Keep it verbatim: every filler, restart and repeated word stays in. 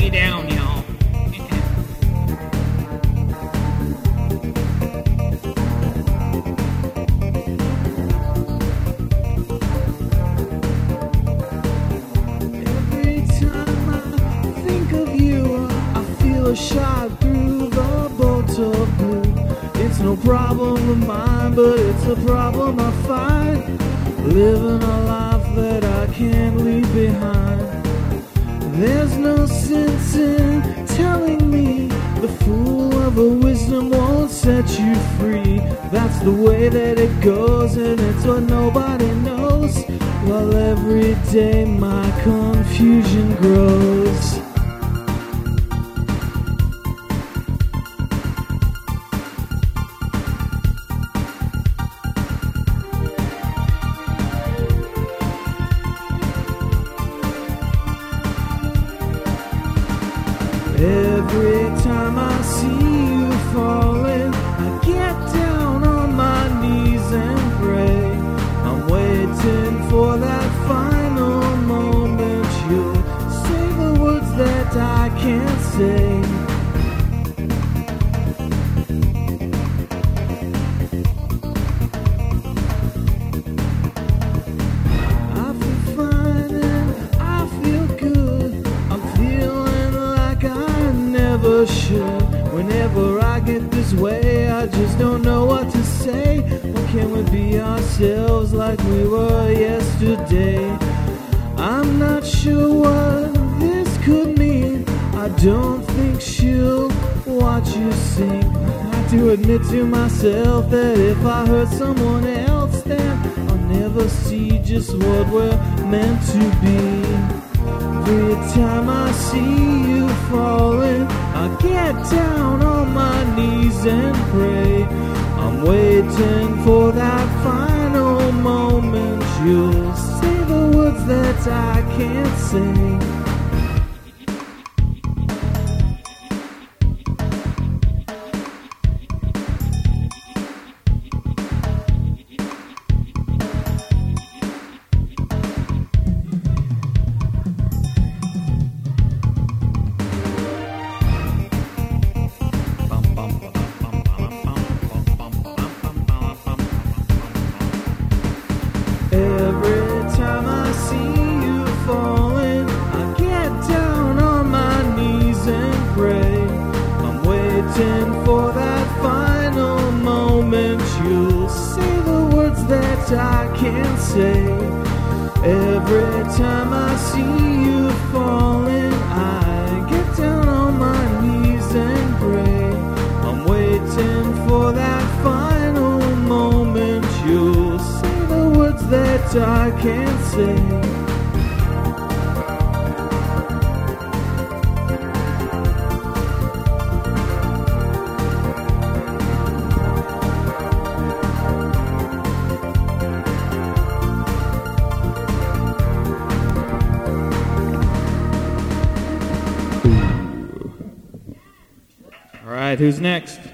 you down, y'all. Every time I think of you, I feel a shot through the bolt of blue. It's no problem of mine, but it's a problem I find. Living a life that I can't leave behind. There's no sense in telling me the fool of a wisdom won't set you free. That's the way that it goes, and it's what nobody knows. While every day my confusion grows. Every time I see you falling, I get down on my knees and pray. I'm waiting for that final moment. You'll say the words that I can't say. I feel fine and I feel good. I'm feeling like I never should. Whenever I get this way, I just don't know what to say. Why can't we be ourselves like we were yesterday? I'm not sure what this could mean. I don't think she'll watch you sing. I have to admit to myself that if I hurt someone else, then I'll never see just what we're meant to be. Every time I see you falling, I get down on my knees and pray. I'm waiting for that final moment. You'll say the words that I can't say. Every time I see you falling, I get down on my knees and pray. I'm waiting for that final moment. You'll say the words that I can't say. Every time I see you falling, I get down on my knees and pray. I'm waiting for that final moment. You'll say the words that I can't say. All right, who's next?